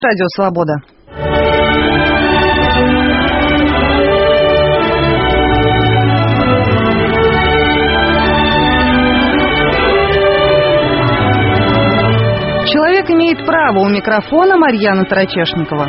Радио Свобода. Человек имеет право. У микрофона Марьяна Тарачешникова.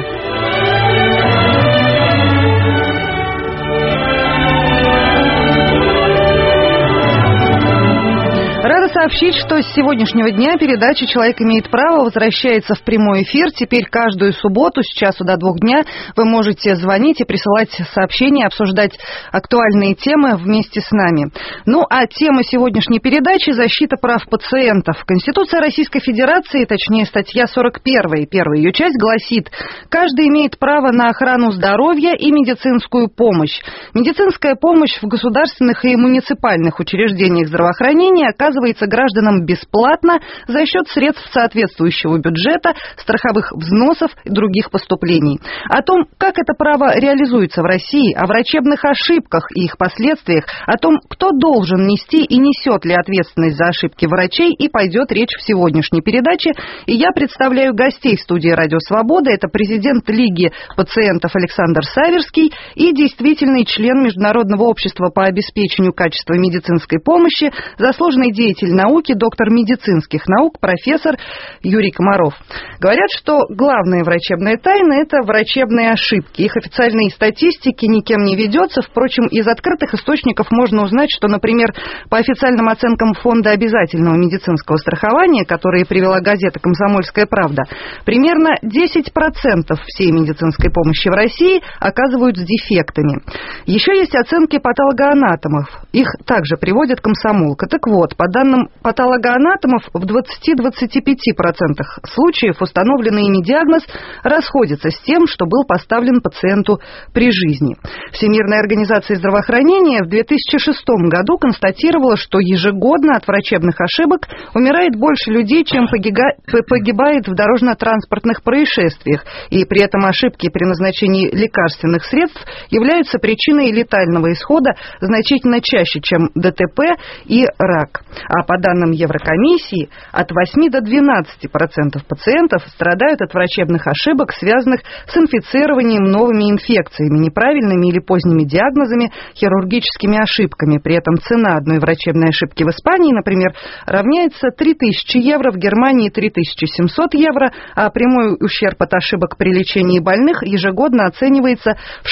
Рада сообщить, что с сегодняшнего дня передача «Человек имеет право» возвращается в прямой эфир. Теперь каждую субботу с часу до 2 дня вы можете звонить и присылать сообщения, обсуждать актуальные темы вместе с нами. Ну, а тема сегодняшней передачи – защита прав пациентов. Конституция Российской Федерации, точнее статья 41, первая ее часть, гласит: каждый имеет право на охрану здоровья и медицинскую помощь. Медицинская помощь в государственных и муниципальных учреждениях здравоохранения оказывается гражданам бесплатно за счет средств соответствующего бюджета, страховых взносов и других поступлений. О том, как это право реализуется в России, о врачебных ошибках и их последствиях, о том, кто должен нести и несет ли ответственность за ошибки врачей, и пойдет речь в сегодняшней передаче. И я представляю гостей в студии «Радио Свобода». Это президент Лиги пациентов Александр Саверский и действительный член Международного общества по обеспечению качества медицинской помощи, заслуженный деятель науки, доктор медицинских наук, профессор Юрий Комаров. Говорят, что главная врачебная тайна – это врачебные ошибки. Их официальной статистики никем не ведется. Впрочем, из открытых источников можно узнать, что, например, по официальным оценкам Фонда обязательного медицинского страхования, которые привела газета «Комсомольская правда», примерно 10% всей медицинской помощи в России оказывают с дефектами. Еще есть оценки патологоанатомов. Их также приводит «Комсомолка». Так вот, по данным патологоанатомов, в 20-25% случаев установленный ими диагноз расходится с тем, что был поставлен пациенту при жизни. Всемирная организация здравоохранения в 2006 году констатировала, что ежегодно от врачебных ошибок умирает больше людей, чем погибает в дорожно-транспортных происшествиях, и при этом ошибки при назначении лекарственных средств являются причиной летального исхода значительно чаще, чем ДТП и рак. А по данным Еврокомиссии, от 8 до 12% пациентов страдают от врачебных ошибок, связанных с инфицированием новыми инфекциями, неправильными или поздними диагнозами, хирургическими ошибками. При этом цена одной врачебной ошибки в Испании, например, равняется 3000 евро, в Германии 3700 евро, а прямой ущерб от ошибок при лечении больных ежегодно оценивается в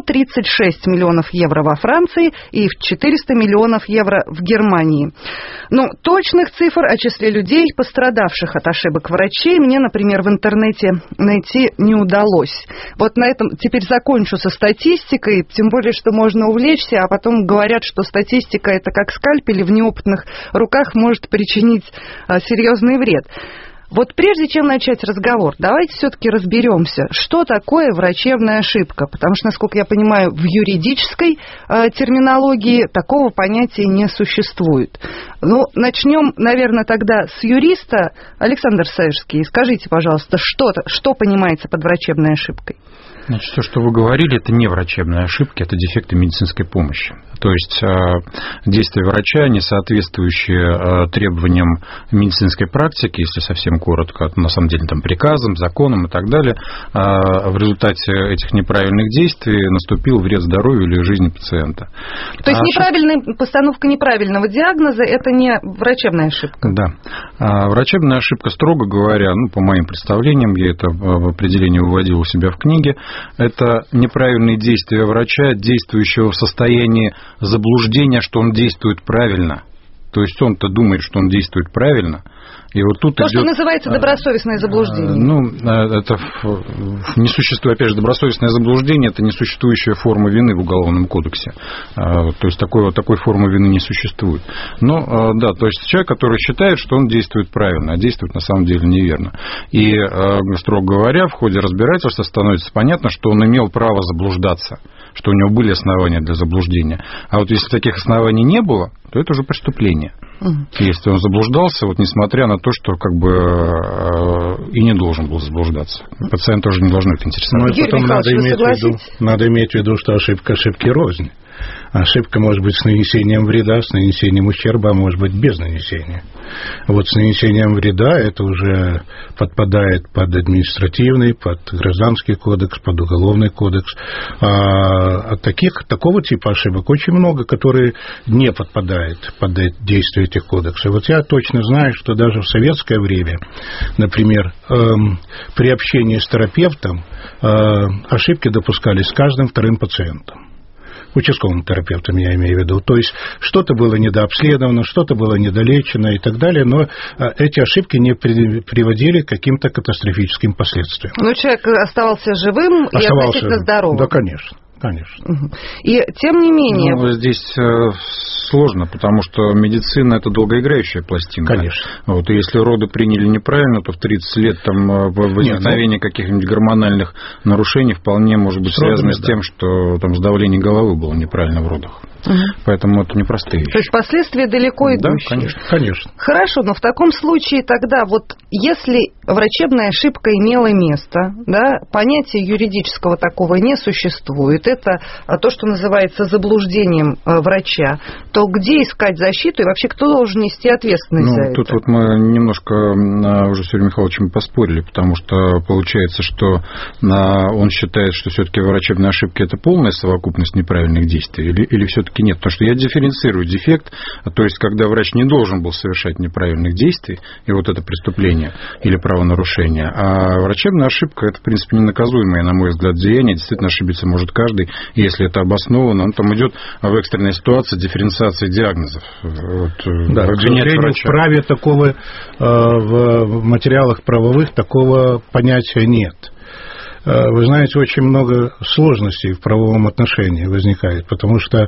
636 миллионов евро во Франции и в 400 миллионов евро в Германии. Но точных цифр о числе людей, пострадавших от ошибок врачей, мне, например, в интернете найти не удалось. Вот на этом теперь закончу со статистикой, тем более, что можно увлечься, а потом говорят, что статистика – это как скальпель, в неопытных руках может причинить серьезный вред. Вот прежде чем начать разговор, давайте все-таки разберемся, что такое врачебная ошибка, потому что, насколько я понимаю, в юридической терминологии такого понятия не существует. Ну, начнем, наверное, тогда с юриста. Александр Саверский, скажите, пожалуйста, что понимается под врачебной ошибкой? Значит, то, что вы говорили, это не врачебные ошибки, это дефекты медицинской помощи. То есть действия врача, не соответствующие требованиям медицинской практики, если совсем коротко, на самом деле там приказам, законам и так далее, в результате этих неправильных действий наступил вред здоровью или жизни пациента. То есть постановка неправильного диагноза – это не врачебная ошибка? Да. Врачебная ошибка, строго говоря, по моим представлениям, я это в определении выводил у себя в книге, это неправильные действия врача, действующего в состоянии заблуждения, что он действует правильно. То есть он-то думает, что он действует правильно. И вот тут что называется добросовестное заблуждение. Это не существует, опять же, добросовестное заблуждение – это несуществующая форма вины в Уголовном кодексе. То есть такой формы вины не существует. Но, да, то есть человек, который считает, что он действует правильно, а действует на самом деле неверно. И, строго говоря, в ходе разбирательства становится понятно, что он имел право заблуждаться, что у него были основания для заблуждения. А вот если таких оснований не было, то это уже преступление. Если он заблуждался, несмотря на то, что и не должен был заблуждаться. Пациент тоже не должен это интересовать. Но потом надо иметь в виду, что ошибки рознь. Ошибка может быть с нанесением вреда, с нанесением ущерба, а может быть без нанесения. Вот с нанесением вреда это уже подпадает под административный, под гражданский кодекс, под уголовный кодекс. А такого типа ошибок очень много, которые не подпадают под действие этих кодексов. Вот я точно знаю, что даже в советское время, например, при общении с терапевтом ошибки допускались с каждым вторым пациентом. Участковым терапевтом я имею в виду. То есть что-то было недообследовано, что-то было недолечено и так далее, но эти ошибки не приводили к каким-то катастрофическим последствиям. Но человек оставался живым и относительно здоровым. Да, конечно. Конечно. И тем не менее... здесь сложно, потому что медицина – это долгоиграющая пластинка. Конечно. Вот, и если роды приняли неправильно, то в 30 лет там возникновение каких-нибудь гормональных нарушений вполне может быть связано с тем, что там давление головы было неправильно в родах. Поэтому это непростые вещи. То есть последствия далеко идущие. Да, конечно. Хорошо, но в таком случае тогда вот если врачебная ошибка имела место, да, понятия юридического такого не существует, это то, что называется заблуждением врача, то где искать защиту и вообще кто должен нести ответственность за это? Тут вот мы немножко уже с Юрием Михайловичем поспорили, потому что получается, что он считает, что все-таки врачебная ошибка – это полная совокупность неправильных действий или все-таки нет, потому что я дифференцирую дефект, то есть когда врач не должен был совершать неправильных действий, и вот это преступление или правонарушение, а врачебная ошибка – это, в принципе, ненаказуемое, на мой взгляд, деяние, действительно ошибиться может каждый, и если это обосновано, он там идет в экстренной ситуации дифференциации диагнозов. Да, к сожалению, в праве такого, в материалах правовых такого понятия нет. Вы знаете, очень много сложностей в правовом отношении возникает, потому что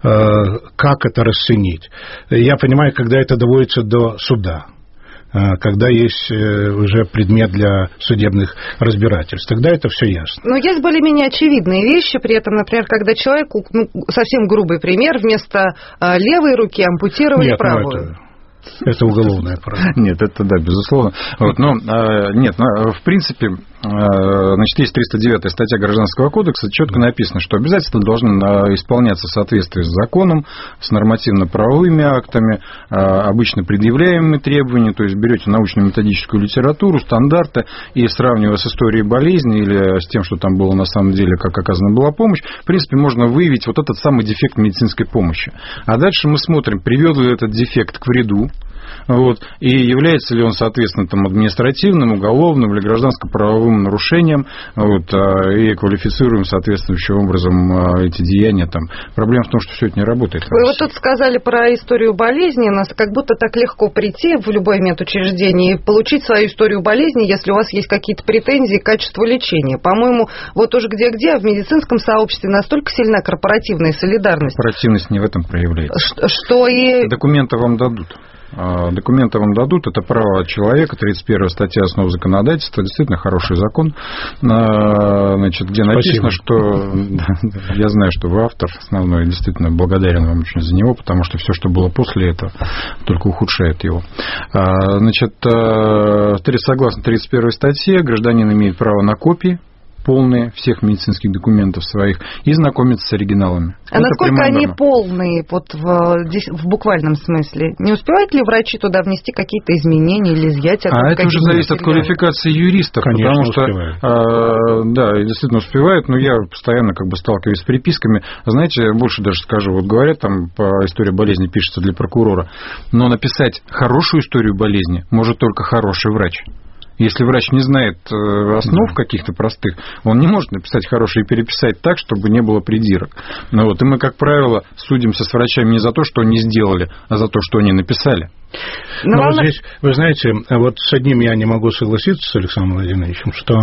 как это расценить? Я понимаю, когда это доводится до суда, когда есть уже предмет для судебных разбирательств. Тогда это все ясно. Но есть более-менее очевидные вещи, при этом, например, когда человеку, совсем грубый пример, вместо левой руки ампутировали правую. Это уголовное право. Нет, это да, безусловно. Вот, но нет, в принципе, значит, есть 309-я статья Гражданского кодекса, четко написано, что обязательства должны исполняться в соответствии с законом, с нормативно-правовыми актами, обычно предъявляемыми требования, то есть берете научно-методическую литературу, стандарты и сравнивая с историей болезни или с тем, что там было на самом деле, как оказана была помощь, в принципе, можно выявить вот этот самый дефект медицинской помощи. А дальше мы смотрим, привел ли этот дефект к вреду, вот, и является ли он, соответственно, там, административным, уголовным или гражданско-правовым нарушением, вот, и квалифицируем соответствующим образом эти деяния. Там. Проблема в том, что все это не работает. Вы вот тут сказали про историю болезни. У нас как будто так легко прийти в любое медучреждение и получить свою историю болезни, если у вас есть какие-то претензии к качеству лечения. По-моему, вот уже где-где, в медицинском сообществе настолько сильна корпоративная солидарность. Корпоративность не в этом проявляется. Что и... Документы вам дадут. Документы вам дадут, это право человека, 31 статья основ законодательства, действительно хороший закон, значит, где написано, что я знаю, что вы автор основной, действительно благодарен вам очень за него, потому что все, что было после этого, только ухудшает его. Значит, согласно 31 статье, гражданин имеет право на копии полные всех медицинских документов своих и знакомиться с оригиналами. А это насколько они полные вот в буквальном смысле? Не успевают ли врачи туда внести какие-то изменения или изъять? Это уже зависит от квалификации юристов. Конечно, потому что, да, действительно успевают, но я постоянно как бы сталкиваюсь с переписками. Знаете, больше даже скажу, вот говорят, там по истории болезни пишется для прокурора, но написать хорошую историю болезни может только хороший врач. Если врач не знает основ каких-то простых, он не может написать хорошее и переписать так, чтобы не было придирок. Ну, вот, и мы, как правило, судимся с врачами не за то, что они сделали, а за то, что они написали. Но вот здесь, вы знаете, вот с одним я не могу согласиться с Александром Владимировичем, что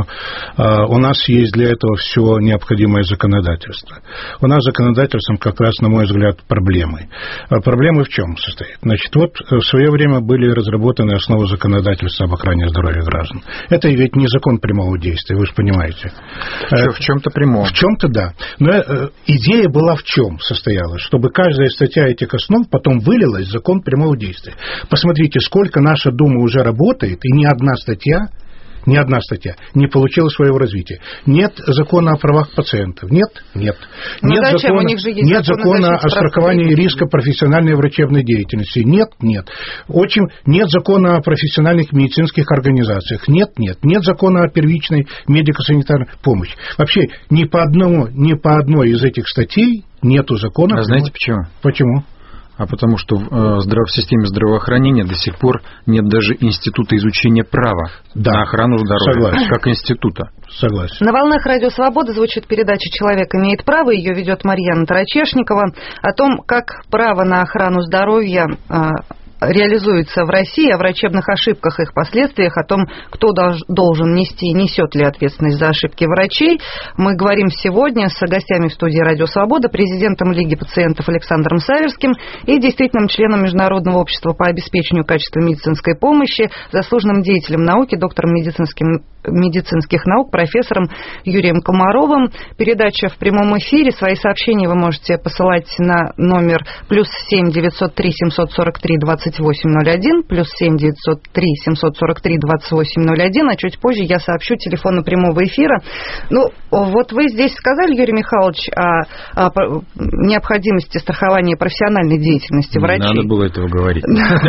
у нас есть для этого все необходимое законодательство. У нас с законодательством как раз, на мой взгляд, проблемы. Проблемы в чем состоят? Значит, вот в свое время были разработаны основы законодательства об охране здоровья граждан. Это ведь не закон прямого действия, вы же понимаете. В чем-то прямого. В чем-то, да. Но идея была в чем состояла? Чтобы каждая статья этих основ потом вылилась в закон прямого действия. Посмотрите, сколько наша Дума уже работает, и ни одна статья ни одна статья не получила своего развития. Нет закона о правах пациентов. Нет. Нет закона о страховании риска профессиональной врачебной деятельности. Нет. Нет закона о профессиональных медицинских организациях. Нет закона о первичной медико-санитарной помощи. Вообще ни по одной из этих статей нету закона. А знаете почему? Почему? А потому что в системе здравоохранения до сих пор нет даже института изучения права на охрану здоровья. Согласен. Как института. Согласен. На волнах Радио Свобода звучит передача «Человек имеет право». Ее ведет Марьяна Тарачешникова. О том, как право на охрану здоровья реализуется в России, о врачебных ошибках и их последствиях, о том, кто должен нести и несет ли ответственность за ошибки врачей. Мы говорим сегодня с гостями в студии «Радио Свобода», президентом Лиги пациентов Александром Саверским и действительным членом Международного общества по обеспечению качества медицинской помощи, заслуженным деятелем науки, доктором медицинских наук, профессором Юрием Комаровым. Передача в прямом эфире. Свои сообщения вы можете посылать на номер +7 903 743 2801, +7 903 743 2801, а чуть позже я сообщу телефоны прямого эфира. Вот вы здесь сказали, Юрий Михайлович, о необходимости страхования профессиональной деятельности врачей. Не надо было этого говорить.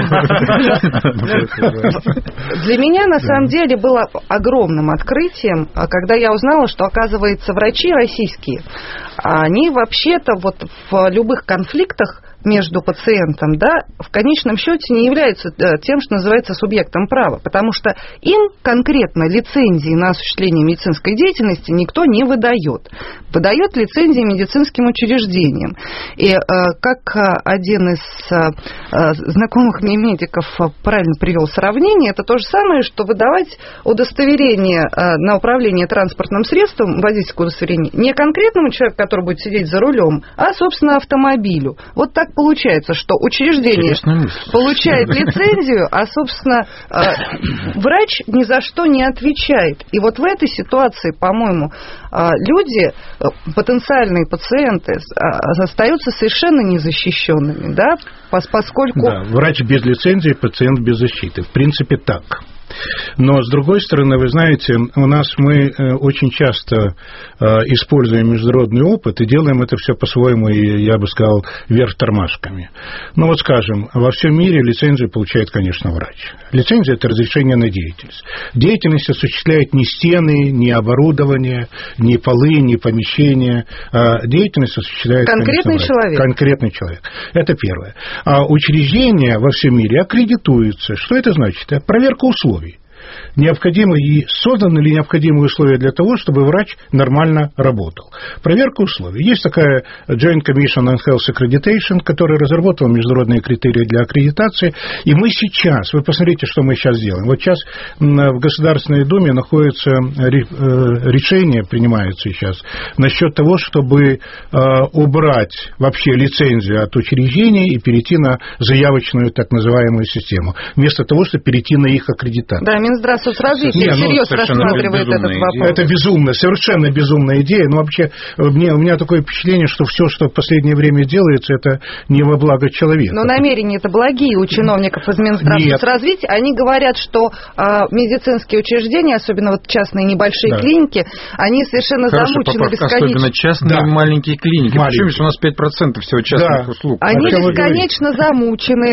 Для меня, на самом деле, было огромным открытием, когда я узнала, что, оказывается, врачи российские, они вообще-то в любых конфликтах между пациентом, в конечном счете не являются тем, что называется субъектом права, потому что им конкретно лицензии на осуществление медицинской деятельности никто не выдает. Выдает лицензии медицинским учреждениям. И как один из знакомых мне медиков правильно привел сравнение, это то же самое, что выдавать удостоверение на управление транспортным средством, водительское удостоверение, не конкретному человеку, который будет сидеть за рулем, а, собственно, автомобилю. Вот так получается, что учреждение получает лицензию, а, собственно, врач ни за что не отвечает. И вот в этой ситуации, по-моему, люди, потенциальные пациенты, остаются совершенно незащищенными, поскольку... Да, врач без лицензии, пациент без защиты. В принципе, так. Но, с другой стороны, вы знаете, мы очень часто используем международный опыт и делаем это все по-своему, и, я бы сказал, вверх тормашками. Скажем, во всем мире лицензию получает, конечно, врач. Лицензия – это разрешение на деятельность. Деятельность осуществляет не стены, не оборудование, не полы, не помещения. Деятельность осуществляет, конкретный человек. Конкретный человек. Это первое. А учреждения во всем мире аккредитуются. Что это значит? Это проверка условий. Созданы ли необходимые условия для того, чтобы врач нормально работал. Проверка условий. Есть такая Joint Commission on Health Accreditation, которая разработала международные критерии для аккредитации. И мы сейчас, вы посмотрите, что мы сейчас делаем. Вот сейчас в Государственной Думе находится решение, принимается сейчас, насчет того, чтобы убрать вообще лицензию от учреждений и перейти на заявочную так называемую систему, вместо того, чтобы перейти на их аккредитацию. Да, Минздрав соцразвития всерьез рассматривает этот вопрос. Это безумно, совершенно безумная идея. Но вообще у меня такое впечатление, что все, что в последнее время делается, это не во благо человека. Но намерения-то благие у чиновников из Минздрава соцразвития. Они говорят, что медицинские учреждения, особенно частные небольшие клиники, они совершенно замучены бесконечно. Особенно частные маленькие клиники. Почему у нас 5% всего частных услуг? Они бесконечно замучены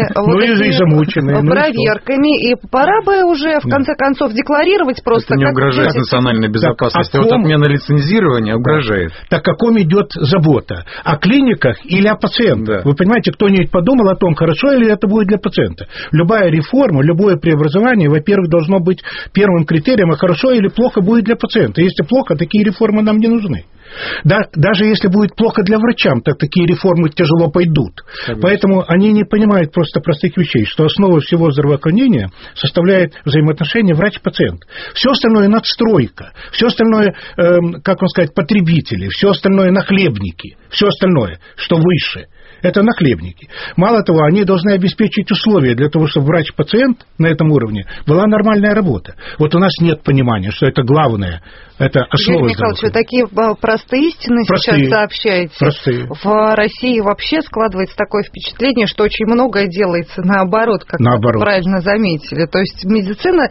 проверками. И пора бы уже, в конце концов, декларировать просто... Это не угрожает национальной безопасности. Отмена лицензирования угрожает. Так о ком идет забота? О клиниках или о пациентах? Вы понимаете, кто-нибудь подумал о том, хорошо или это будет для пациента? Любая реформа, любое преобразование, во-первых, должно быть первым критерием, а хорошо или плохо будет для пациента. Если плохо, такие реформы нам не нужны. Даже если будет плохо для врача, так такие реформы тяжело пойдут. Поэтому они не понимают просто простых вещей, что основа всего здравоохранения составляет взаимоотношения врач-пациент. Все остальное надстройка, все остальное, потребители, все остальное нахлебники, все остальное, что выше. Это нахлебники. Мало того, они должны обеспечить условия для того, чтобы врач-пациент на этом уровне была нормальная работа. Вот у нас нет понимания, что это главное Это основа. Юрий Михайлович, вы такие простые истины сейчас сообщаете. Простые. В России вообще складывается такое впечатление, что очень многое делается наоборот, как вы правильно заметили. То есть не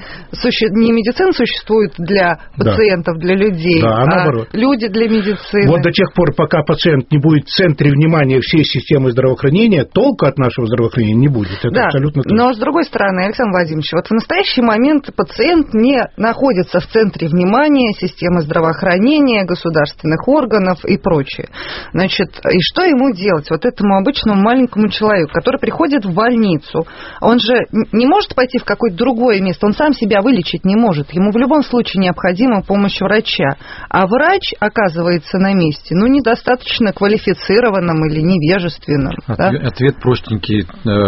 медицина существует для пациентов, для людей, а люди для медицины. Вот до тех пор, пока пациент не будет в центре внимания всей системы здравоохранения, толку от нашего здравоохранения не будет. Это абсолютно точно. Но с другой стороны, Александр Владимирович, вот в настоящий момент пациент не находится в центре внимания системы здравоохранения, государственных органов и прочее. Значит, и что ему делать, вот этому обычному маленькому человеку, который приходит в больницу? Он же не может пойти в какое-то другое место, он сам себя вылечить не может. Ему в любом случае необходима помощь врача. А врач оказывается на месте, недостаточно квалифицированным или невежественным. Ответ простенький,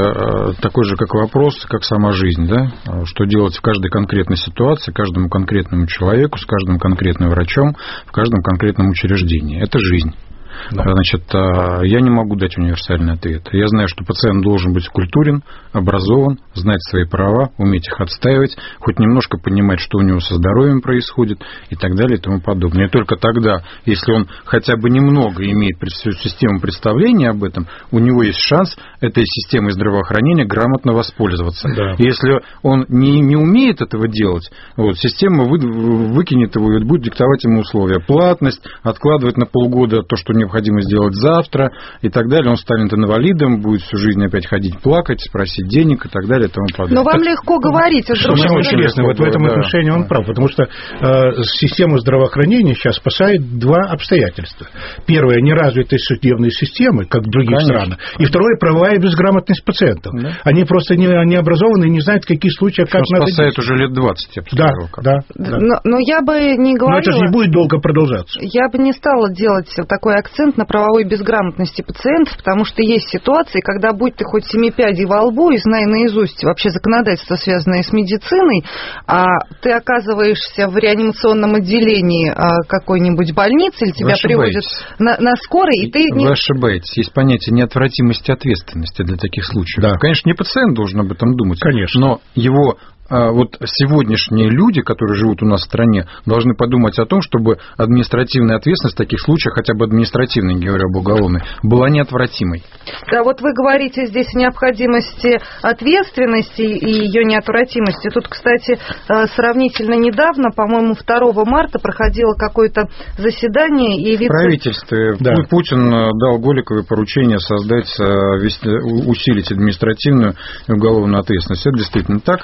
такой же, как вопрос, как сама жизнь, да? Что делать в каждой конкретной ситуации, каждому конкретному человеку, с каждым конкретным врачом, в каждом конкретном учреждении. Это жизнь. Да. Значит, я не могу дать универсальный ответ. Я знаю, что пациент должен быть культурен, образован, знать свои права, уметь их отстаивать, хоть немножко понимать, что у него со здоровьем происходит и так далее и тому подобное. И только тогда, если он хотя бы немного имеет всю систему представления об этом, у него есть шанс этой системой здравоохранения грамотно воспользоваться. Да. Если он не умеет этого делать, система выкинет его и будет диктовать ему условия. Платность, откладывать на полгода то, что необходимо сделать завтра и так далее. Он станет инвалидом, будет всю жизнь опять ходить плакать, просить денег и так далее и тому подобное. Но вам легко говорить. Что самое интересное, вот в этом отношении он прав, потому что систему здравоохранения сейчас спасает два обстоятельства. Первое, неразвитость судебной системы, как в других странах. И второе, правовая безграмотность пациентов. Да. Они просто не образованы и не знают, в каких случаях, как надо спасает действовать. Уже лет 20, я бы сказал. Да. Но я бы не говорила... Но это же не будет долго продолжаться. Я бы не стала делать такой акцент на правовой безграмотности пациентов, потому что есть ситуации, когда будь ты хоть 7 пядей во лбу и знай наизусть вообще законодательство, связанное с медициной, а ты оказываешься в реанимационном отделении какой-нибудь больницы, или тебя приводят на скорой, и ты... Вы ошибаетесь. Есть понятие неотвратимости ответственности для таких случаев. Да. Конечно, не пациент должен об этом думать. Конечно. Но его... Вот сегодняшние люди, которые живут у нас в стране, должны подумать о том, чтобы административная ответственность в таких случаях, хотя бы административная, не говоря об уголовной, была неотвратимой. Да, вот вы говорите здесь о необходимости ответственности и ее неотвратимости. Тут, кстати, сравнительно недавно, по-моему, 2 марта проходило какое-то заседание. И в правительстве Путин дал Голиковой поручение создать, усилить административную и уголовную ответственность. Это действительно так.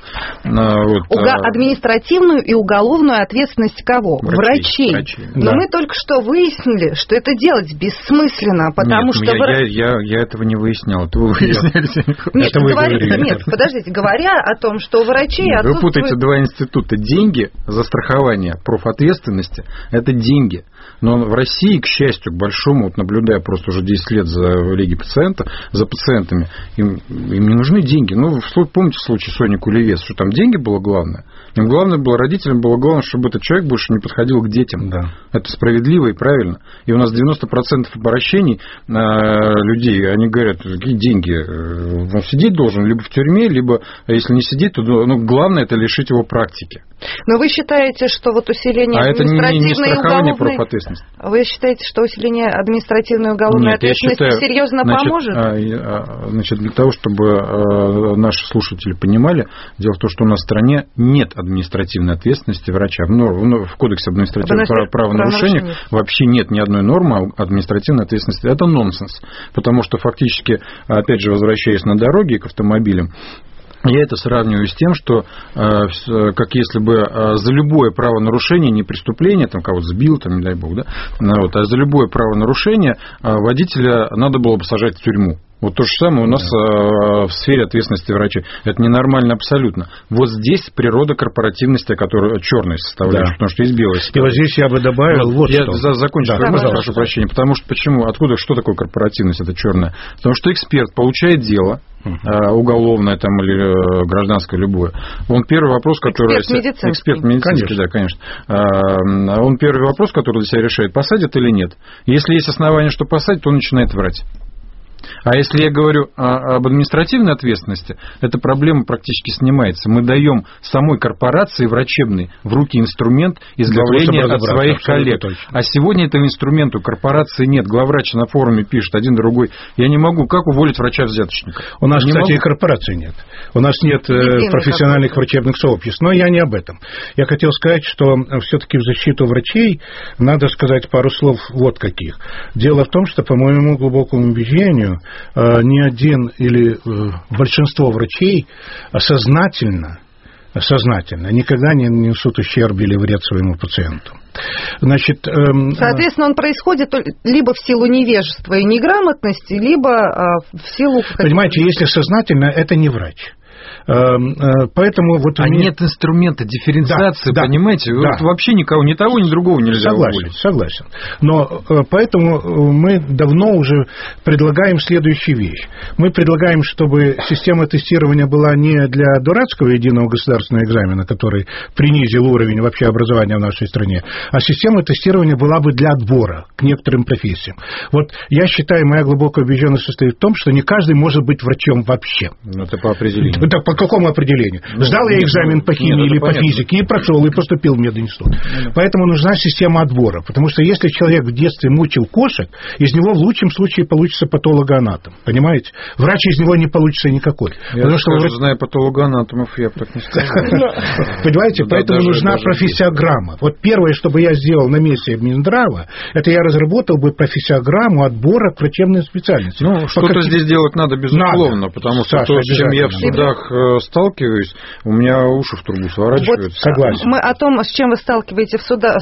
Административную и уголовную ответственность кого? Врачей. Но мы только что выяснили, что это делать бессмысленно, потому что... Я этого не выяснял. Это вы выясняли. Нет, подождите. Говоря о том, что врачей отсутствует... Вы путаете два института. Деньги за страхование профответственности – это деньги. Но в России, к счастью, к большому, наблюдая просто уже 10 лет за Лиги пациентов, за пациентами, им не нужны деньги. Помните случай Сони Кулевец, что там деньги было главное? Им главное было, родителям было главное, чтобы этот человек больше не подходил к детям. Да. Это справедливо и правильно. И у нас 90% обращений людей, они говорят, какие деньги? Он сидеть должен либо в тюрьме, либо, если не сидеть, то главное это лишить его практики. Но вы считаете, что усиление административной и уголовной... Вы считаете, что усиление административной и уголовной ответственности серьезно поможет? Значит, для того, чтобы наши слушатели понимали, дело в том, что у нас в стране нет административной ответственности врача. В Кодексе административных правонарушений вообще нет ни одной нормы административной ответственности. Это нонсенс. Потому что фактически, опять же, возвращаясь на дороги к автомобилям, я это сравниваю с тем, что как если бы за любое правонарушение, не преступление, там кого-то сбил, там, не дай бог, да, а за любое правонарушение водителя надо было бы сажать в тюрьму. Вот то же самое у нас в сфере ответственности врачей. Это ненормально абсолютно. Вот здесь природа корпоративности, которая черная составляющая, потому что есть белая составляющая. И вот здесь я бы добавил я закончу, прошу прощения. Потому что почему? Что такое корпоративность, это черная? Потому что эксперт получает дело, уголовное там, или гражданское, любое. Он первый вопрос, который... Эксперт медицинский, да, конечно. Он первый вопрос, который для себя решает, посадят или нет. Если есть основания, что посадить, то он начинает врать. А если я говорю об административной ответственности, эта проблема практически снимается. Мы даем самой корпорации врачебной в руки инструмент избавления от своих коллег. Точно. А сегодня этого инструмента у корпорации нет. Главврач на форуме пишет, один другой. Я не могу. Как уволить врача-взяточника? У нас, кстати, и корпорации нет. У нас нет профессиональных врачебных сообществ. Но я не об этом. Я хотел сказать, что все-таки в защиту врачей надо сказать пару слов вот каких. Дело в том, что, по моему глубокому убеждению, ни один или большинство врачей сознательно никогда не несут ущерб или вред своему пациенту. Значит, соответственно, он происходит либо в силу невежества и неграмотности, либо в силу... Понимаете, если сознательно, это не врач. Поэтому вот нет инструмента дифференциации, понимаете? Да. Вот вообще никого, ни того, ни другого нельзя уволить. Согласен. Но поэтому мы давно уже предлагаем следующую вещь. Мы предлагаем, чтобы система тестирования была не для дурацкого единого государственного экзамена, который принизил уровень вообще образования в нашей стране, а система тестирования была бы для отбора к некоторым профессиям. Вот я считаю, моя глубокая убежденность состоит в том, что не каждый может быть врачом вообще. Это по определению. Это по какому определению? Сдал я экзамен по химии или по физике и прошел, и поступил в мединститут. Поэтому нужна система отбора. Потому что если человек в детстве мучил кошек, из него в лучшем случае получится патологоанатом. Понимаете? Врач из него не получится никакой. Я знаю патологоанатомов, я бы так не сказал. Понимаете? Поэтому нужна профессиограмма. Вот первое, что бы я сделал на месте Минздрава, это я разработал бы профессиограмму отбора к врачебной специальности. Ну, что-то здесь делать надо, безусловно, потому что то, с чем я в судах сталкиваюсь, у меня уши в трубу сворачиваются. Согласен. Мы о том, с чем вы сталкиваетесь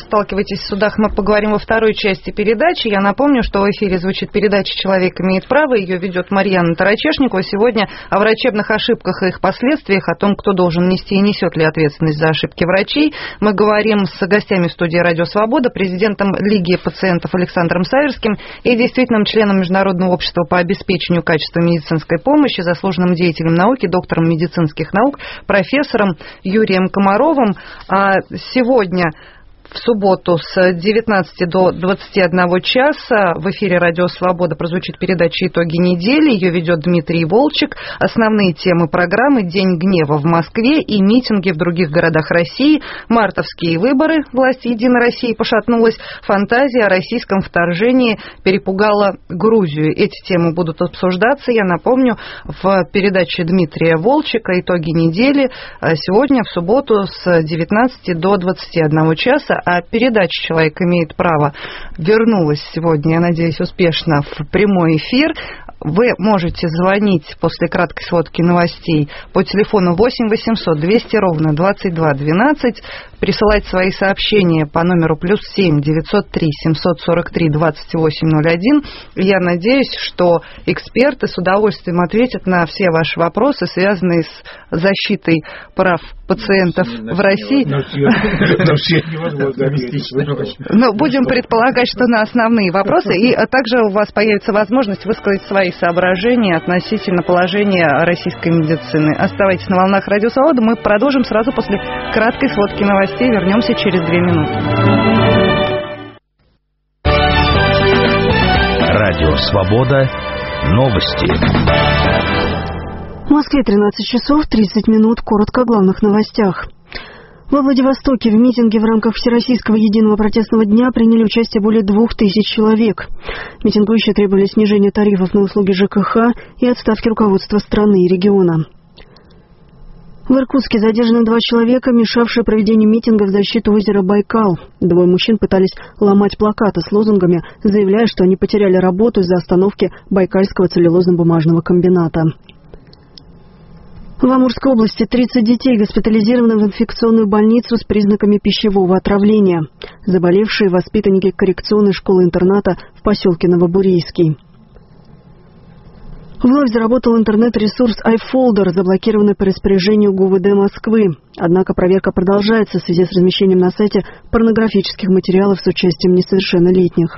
в судах, мы поговорим во второй части передачи. Я напомню, что в эфире звучит передача «Человек имеет право». Ее ведет Марьяна Тарачешникова. Сегодня о врачебных ошибках и их последствиях, о том, кто должен нести и несет ли ответственность за ошибки врачей. Мы говорим с гостями студии «Радио Свобода», президентом Лиги пациентов Александром Саверским и действительным членом Международного общества по обеспечению качества медицинской помощи, заслуженным деятелем науки, доктором медицинских наук, профессором Юрием Комаровым. Сегодня, в субботу с 19 до 21 часа в эфире «Радио Свобода» прозвучит передача «Итоги недели». Ее ведет Дмитрий Волчек. Основные темы программы: День гнева в Москве и митинги в других городах России, мартовские выборы, власть «Единой России» пошатнулась, фантазия о российском вторжении перепугала Грузию. Эти темы будут обсуждаться, я напомню, в передаче Дмитрия Волчека «Итоги недели» сегодня, в субботу, с 19 до 21 часа. А передача «Человек имеет право» вернулась сегодня, я надеюсь, успешно в прямой эфир. Вы можете звонить после краткой сводки новостей по телефону 8 800 200 ровно 22 12, присылать свои сообщения по номеру +7 903 743 2801. Я надеюсь, что эксперты с удовольствием ответят на все ваши вопросы, связанные с защитой прав пациентов в России. Но будем предполагать, что на основные вопросы. И также у вас появится возможность высказать свои соображения относительно положения российской медицины. Оставайтесь на волнах «Радио Свобода». Мы продолжим сразу после краткой сводки новостей. Вернемся через 2 минуты. Радио Свобода. Новости. В Москве 13 часов 30 минут. Коротко о главных новостях. Во Владивостоке в митинге в рамках Всероссийского единого протестного дня приняли участие более 2000 человек. Митингующие требовали снижения тарифов на услуги ЖКХ и отставки руководства страны и региона. В Иркутске задержаны 2 человека, мешавшие проведению митинга в защиту озера Байкал. 2 мужчин пытались ломать плакаты с лозунгами, заявляя, что они потеряли работу из-за остановки Байкальского целлюлозно-бумажного комбината. В Амурской области 30 детей госпитализированы в инфекционную больницу с признаками пищевого отравления. Заболевшие воспитанники коррекционной школы-интерната в поселке Новобурейский. Вновь заработал интернет-ресурс iFolder, заблокированный по распоряжению ГУВД Москвы. Однако проверка продолжается в связи с размещением на сайте порнографических материалов с участием несовершеннолетних.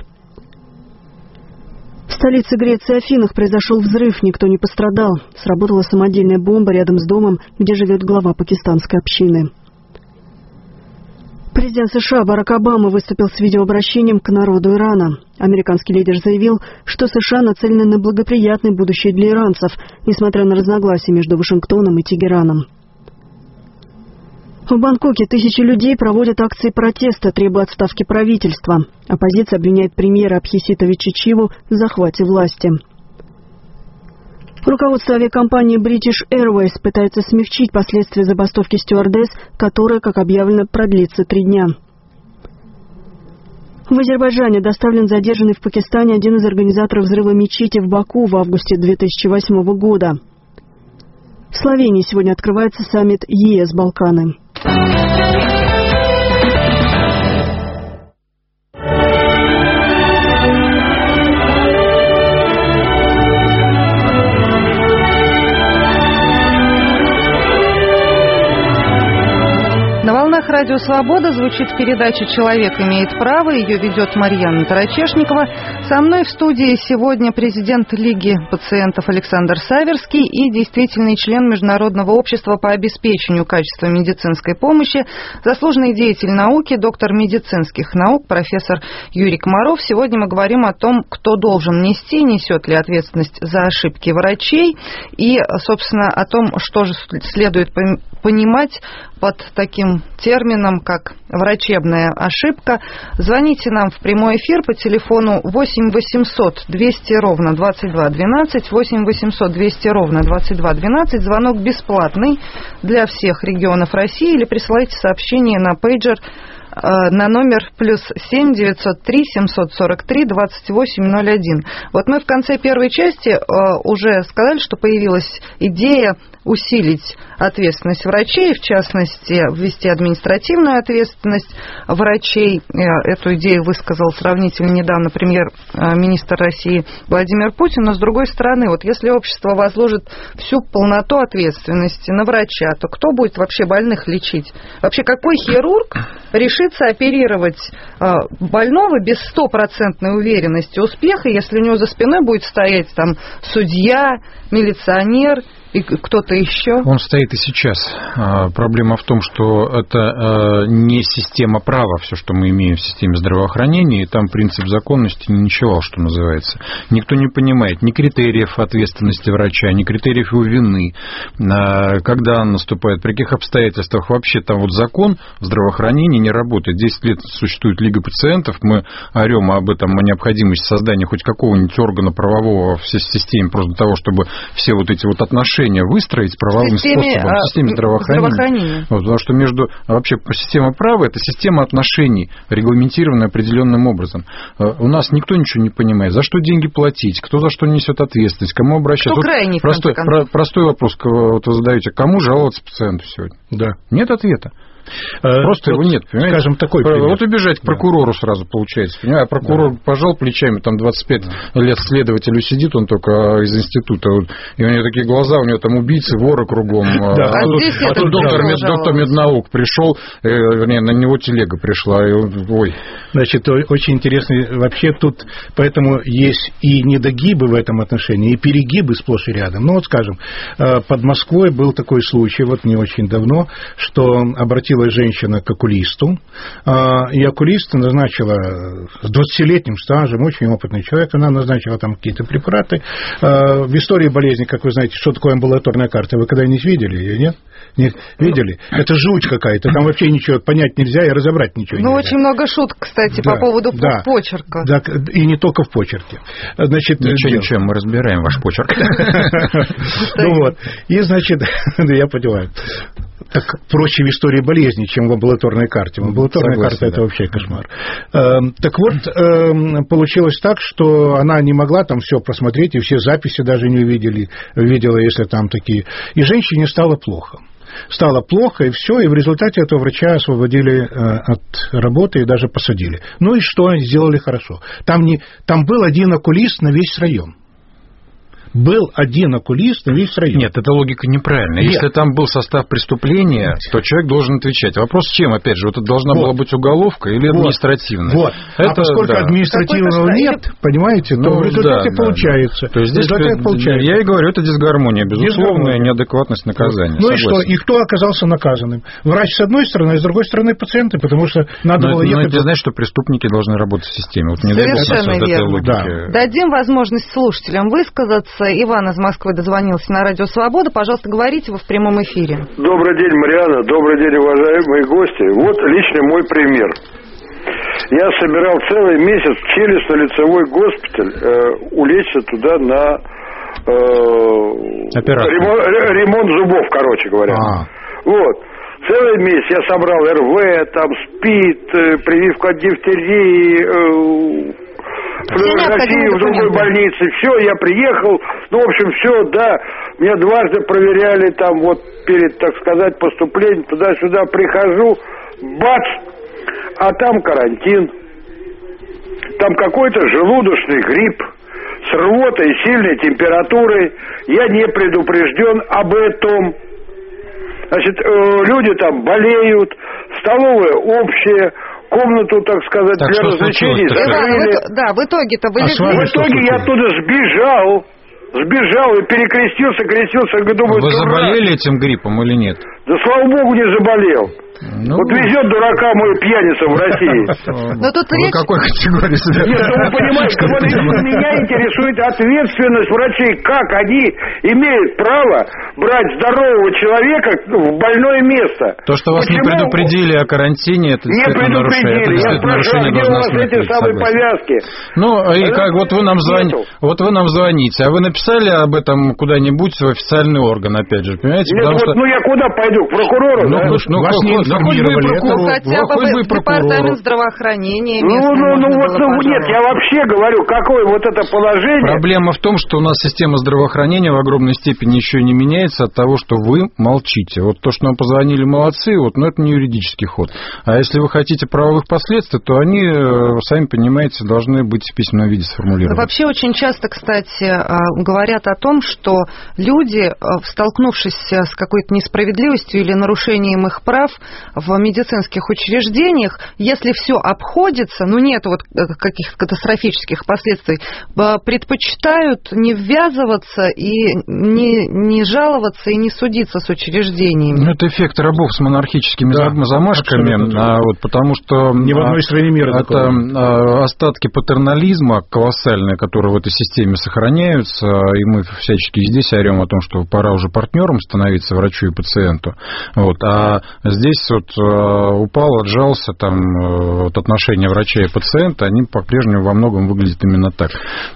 В столице Греции Афинах произошел взрыв, никто не пострадал. Сработала самодельная бомба рядом с домом, где живет глава пакистанской общины. Президент США Барак Обама выступил с видеообращением к народу Ирана. Американский лидер заявил, что США нацелены на благоприятное будущее для иранцев, несмотря на разногласия между Вашингтоном и Тегераном. В Бангкоке тысячи людей проводят акции протеста, требуя отставки правительства. Оппозиция обвиняет премьера Абхисита Вичичиву в захвате власти. Руководство авиакомпании British Airways пытается смягчить последствия забастовки стюардесс, которая, как объявлено, продлится 3 дня. В Азербайджане доставлен задержанный в Пакистане один из организаторов взрыва мечети в Баку в августе 2008 года. В Словении сегодня открывается саммит ЕС-Балканы. На волнах Радио Свобода звучит передача «Человек имеет право». Ее ведет Марьяна Тарачешникова. Со мной в студии сегодня президент Лиги пациентов Александр Саверский и действительный член Международного общества по обеспечению качества медицинской помощи, заслуженный деятель науки, доктор медицинских наук, профессор Юрий Комаров. Сегодня мы говорим о том, кто должен нести, несет ли ответственность за ошибки врачей и, собственно, о том, что же следует понимать под таким термином, как врачебная ошибка. Звоните нам в прямой эфир по телефону 8 800 200 ровно 22 12, 8 800 200 ровно 22 12. Звонок бесплатный для всех регионов России, или присылайте сообщение на пейджер на номер +7 903 743 2801. Вот мы в конце первой части уже сказали, что появилась идея усилить ответственность врачей, в частности, ввести административную ответственность врачей. Эту идею высказал сравнительно недавно премьер-министр России Владимир Путин. Но, с другой стороны, вот если общество возложит всю полноту ответственности на врача, то кто будет вообще больных лечить? Вообще, какой хирург решится оперировать больного без 100% уверенности успеха, если у него за спиной будет стоять там судья, милиционер и кто-то еще? Он стоит и сейчас. Проблема в том, что это не система права, все, что мы имеем в системе здравоохранения, и там принцип законности не ночевал, что называется. Никто не понимает ни критериев ответственности врача, ни критериев его вины, когда он наступает, при каких обстоятельствах. Вообще там вот закон в здравоохранении не работает. 10 лет существует Лига пациентов, мы орем об этом, о необходимости создания хоть какого-нибудь органа правового в системе, просто для того, чтобы все вот эти вот отношения выстроить правовым способом в системе здравоохранения. Вот, потому что вообще система права – это система отношений, регламентированная определенным образом. У нас никто ничего не понимает, за что деньги платить, кто за что несет ответственность, кому обращаться. Кто крайний, простой вопрос вот вы задаете: кому жаловаться пациенту сегодня? Да. Нет ответа. Просто его нет, понимаете? Скажем, такой пример. Вот убежать к прокурору сразу получается, понимаете? А прокурор пожал плечами, там 25 лет следователю сидит, он только из института, и у него такие глаза, у него там убийцы, воры кругом. А тут доктор меднаук пришел, вернее, на него телега пришла, и ой. Значит, очень интересно, вообще тут, поэтому есть и недогибы в этом отношении, и перегибы сплошь и рядом. Ну, вот, скажем, под Москвой был такой случай, вот не очень давно, что обратилась женщина к окулисту, и окулист назначила с 20-летним стажем, очень опытный человек, она назначила там какие-то препараты. В истории болезни, как вы знаете, что такое амбулаторная карта, вы когда-нибудь видели ее, нет? Нет, видели? Это жуть какая-то, там вообще ничего понять нельзя и разобрать ничего нельзя. Ну, очень много шуток, кстати, по поводу почерка. Да, и не только в почерке. Значит, ничего, мы разбираем ваш почерк. Ну вот, и, значит, я понимаю, так проще в истории болезни, чем в амбулаторной карте. Амбулаторная карта – это вообще кошмар. Так вот, получилось так, что она не могла там все просмотреть, и все записи даже не увидела, если там такие. И женщине стало плохо. Стало плохо, и все, и в результате этого врача освободили от работы и даже посадили. Ну и что, сделали хорошо. Там был один окулист на весь район. был один окулист на весь район. Нет, эта логика неправильная. Нет. Если там был состав преступления, то человек должен отвечать. Вопрос с чем, опять же, вот это должна была быть уголовка или административная? Вот. Это, а поскольку административного нет, понимаете, то в результате получается. То есть здесь, я и говорю, это дисгармония, безусловная неадекватность наказания. Ну и что? И кто оказался наказанным? Врач с одной стороны, а с другой стороны пациенты, потому что надо было ехать... Но это значит, что преступники должны работать в системе. Вот не совершенно верно. Да. Дадим возможность слушателям высказаться. Иван из Москвы дозвонился на Радио Свобода. Пожалуйста, говорите, вы в прямом эфире. Добрый день, Марианна. Добрый день, уважаемые гости. Вот лично мой пример. Я собирал целый месяц в челюстно-лицевой госпиталь улечься туда на ремонт зубов, короче говоря. Вот. Целый месяц я собрал РВ, там СПИД, прививку от дифтерии, России в другой больнице. Все, я приехал. Ну, в общем, все, да. Меня дважды проверяли там вот перед, так сказать, поступлением. Туда-сюда прихожу, бац, а там карантин. Там какой-то желудочный грипп с рвотой и сильной температурой. Я не предупрежден об этом. Значит, люди там болеют, столовая общая, комнату, так сказать, для развлечений закрыли. В итоге-то вы... В итоге я оттуда сбежал и перекрестился, думаю... Вы заболели этим гриппом или нет? Да, слава богу, не заболел. Вот везет дурака мой пьяница в России. Но тут речь... какой категории себя? Нет, вы понимаете, вот меня интересует ответственность врачей. Как они имеют право брать здорового человека в больное место? То, что вас не предупредили о карантине, это действительно нарушение. Это действительно нарушение должностных лиц. Эти самые повязки. Ну, и как вот вы нам звоните, а вы написали об этом куда-нибудь в официальный орган, опять же, понимаете? Нет, ну я куда пойду? К прокурору? Хотя бы департамент здравоохранения. Нет, я вообще говорю, какое вот это положение. Проблема в том, что у нас система здравоохранения в огромной степени еще не меняется от того, что вы молчите. Вот то, что нам позвонили, молодцы, но это не юридический ход. А если вы хотите правовых последствий, то они, сами понимаете, должны быть в письменном виде сформулированы. Вообще очень часто, кстати, говорят о том, что люди, столкнувшись с какой-то несправедливостью или нарушением их прав, в медицинских учреждениях, если все обходится, нет вот каких-то катастрофических последствий, предпочитают не ввязываться и не жаловаться и не судиться с учреждениями. Это эффект рабов с монархическими замашками, потому что ни в одной стране мира это остатки патернализма колоссальные, которые в этой системе сохраняются, и мы всячески здесь орем о том, что пора уже партнером становиться врачу и пациенту. А здесь упал, отжался от отношения врача и пациента, они по-прежнему во многом выглядят именно так.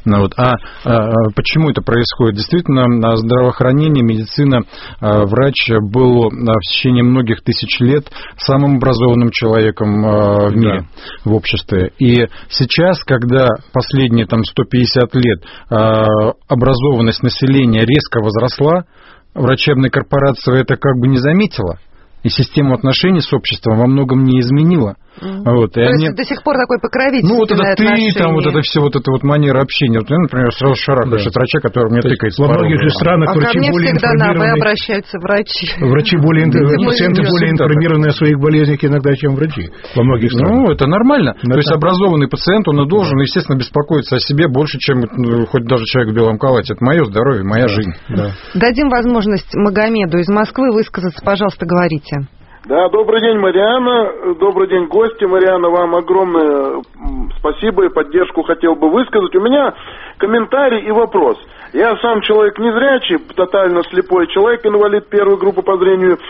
Почему это происходит? Действительно, здравоохранение, медицина, врач был в течение многих тысяч лет самым образованным человеком в мире, в обществе. И сейчас, когда последние 150 лет образованность населения резко возросла, врачебная корпорация это как бы не заметила, и систему отношений с обществом во многом не изменила. То есть до сих пор такой покровительственное отношение. Это манера общения. Я, например, сразу шарахаюсь от врача, который мне тыкает. Во многих же странах врачи более информированы. Обращаются врачи. Пациенты более информированы о своих болезнях иногда, чем врачи. Во многих странах. Это нормально. То есть образованный пациент, он должен, естественно, беспокоиться о себе больше, чем хоть даже человек в белом халате. Это мое здоровье, моя жизнь. Дадим возможность Магомеду из Москвы высказаться. Пожалуйста, говорите. Да, добрый день, Марианна, добрый день, гости. Марианна, вам огромное спасибо и поддержку хотел бы высказать. У меня комментарий и вопрос. Я сам человек незрячий, тотально слепой человек, инвалид первой группы по зрению.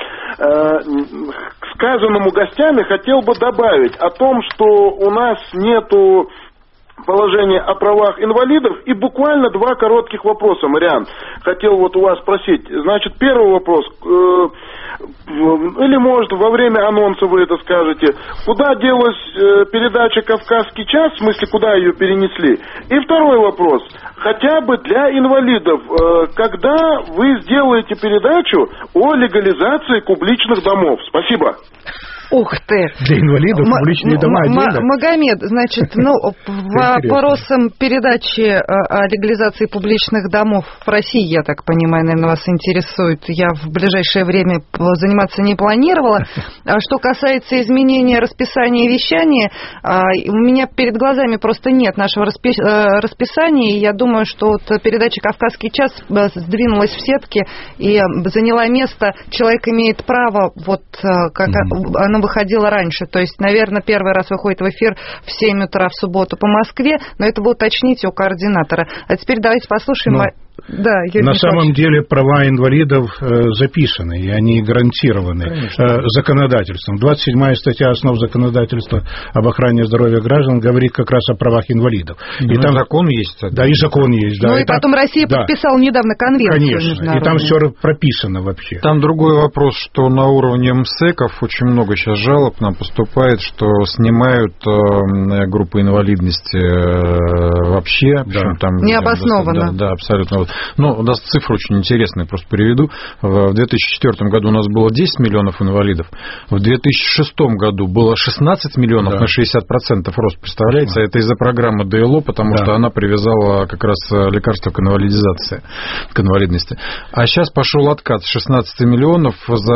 К сказанному гостями хотел бы добавить о том, что у нас нету положение о правах инвалидов. И буквально два коротких вопроса, Мариан. Хотел у вас спросить. Значит, первый вопрос. Или, может, во время анонса вы это скажете. Куда делась передача «Кавказский час», в смысле, куда ее перенесли? И второй вопрос. Хотя бы для инвалидов. Когда вы сделаете передачу о легализации публичных домов? Спасибо. Ух ты! Для инвалидов публичные дома отдельно. Магомед, значит, вопросам передачи о легализации публичных домов в России, я так понимаю, наверное, вас интересует. Я в ближайшее время заниматься не планировала. А что касается изменения расписания вещания, у меня перед глазами просто нет нашего расписания, и я думаю, что передача «Кавказский час» сдвинулась в сетке и заняла место. Человек имеет право, как она выходила раньше. То есть, наверное, первый раз выходит в эфир в 7 утра в субботу по Москве, но это вы уточните у координатора. А теперь давайте послушаем... Да, на самом деле права инвалидов записаны, и они гарантированы законодательством. 27-я статья основ законодательства об охране здоровья граждан говорит как раз о правах инвалидов. И там закон есть. Да, и закон есть. Да, и потом Россия подписала недавно конвенцию. Конечно, и там все прописано вообще. Там другой вопрос, что на уровне МСЭКов очень много сейчас жалоб нам поступает, что снимают группы инвалидности вообще. Да. Там, необоснованно. Да, абсолютно. Ну, у нас цифры очень интересные, просто приведу. В 2004 году у нас было 10 миллионов инвалидов. В 2006 году было 16 миллионов, на 60% рост, представляете? Это из-за программы ДЛО, потому что она привязала как раз лекарства к инвалидизации, к инвалидности. А сейчас пошел откат с 16 миллионов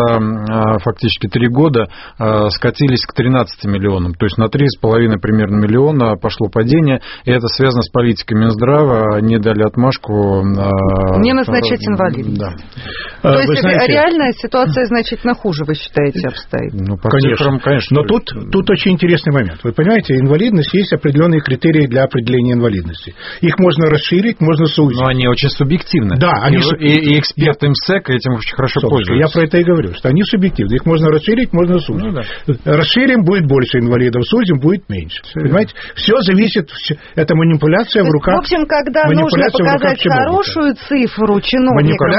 за фактически 3 года скатились к 13 миллионам. То есть на 3,5 примерно миллиона пошло падение, и это связано с политикой Минздрава. Они дали отмашку не назначать инвалидность. Да. То есть знаете, реальная ситуация значительно хуже, вы считаете, обстоит? Ну, конечно. Но тут очень интересный момент. Вы понимаете, инвалидность, есть определенные критерии для определения инвалидности. Их можно расширить, можно сузить. Но они очень субъективны. Да, они и эксперты МСЭК этим очень хорошо пользуются. Я про это и говорю, что они субъективны. Их можно расширить, можно сузить. Ну, да. Расширим, будет больше инвалидов, сузим, будет меньше. Понимаете? Все зависит, это манипуляция в руках. В общем, когда нужно показать хорошую цифру чиновникам,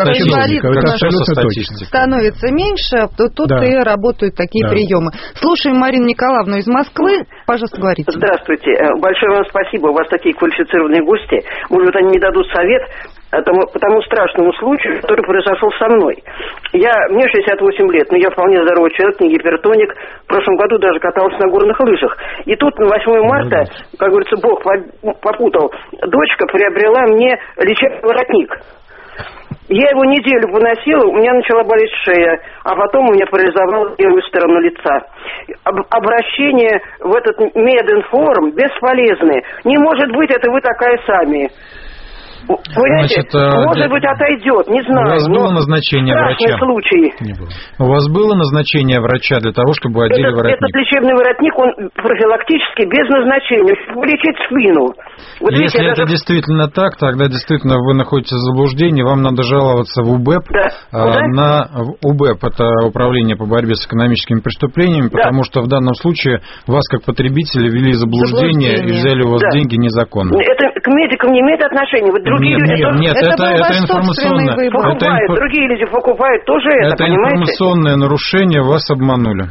становится меньше, то тут и работают такие приемы. Слушаем Марину Николаевну из Москвы. Пожалуйста, говорите. Здравствуйте. Большое вам спасибо. У вас такие квалифицированные гости. Может быть, они не дадут совет по тому страшному случаю, который произошел со мной. Мне 68 лет, но я вполне здоровый человек, не гипертоник. В прошлом году даже катался на горных лыжах. И тут на 8 марта, как говорится, Бог попутал, дочка приобрела мне лечебный воротник. Я его неделю выносила, у меня начала болеть шея, а потом у меня парализовала левую сторону лица. Обращение в этот мединформ бесполезны. Не может быть, это вы такая сами. Понимаете, может быть, отойдет, не знаю. У вас было назначение врача? Случай. Не было. У вас было назначение врача для того, чтобы одели воротник? Этот лечебный воротник, он профилактически, без назначения, чтобы лечить спину. Вот если это действительно так, тогда действительно вы находитесь в заблуждении, вам надо жаловаться в УБЭП. Да. УБЭП, это Управление по борьбе с экономическими преступлениями, потому что в данном случае вас, как потребителя, ввели в заблуждение и взяли у вас деньги незаконно. Это к медикам не имеет отношения. Вот другие нет, это информационное. Другие люди покупают тоже это, понимаете? Информационное нарушение, вас обманули.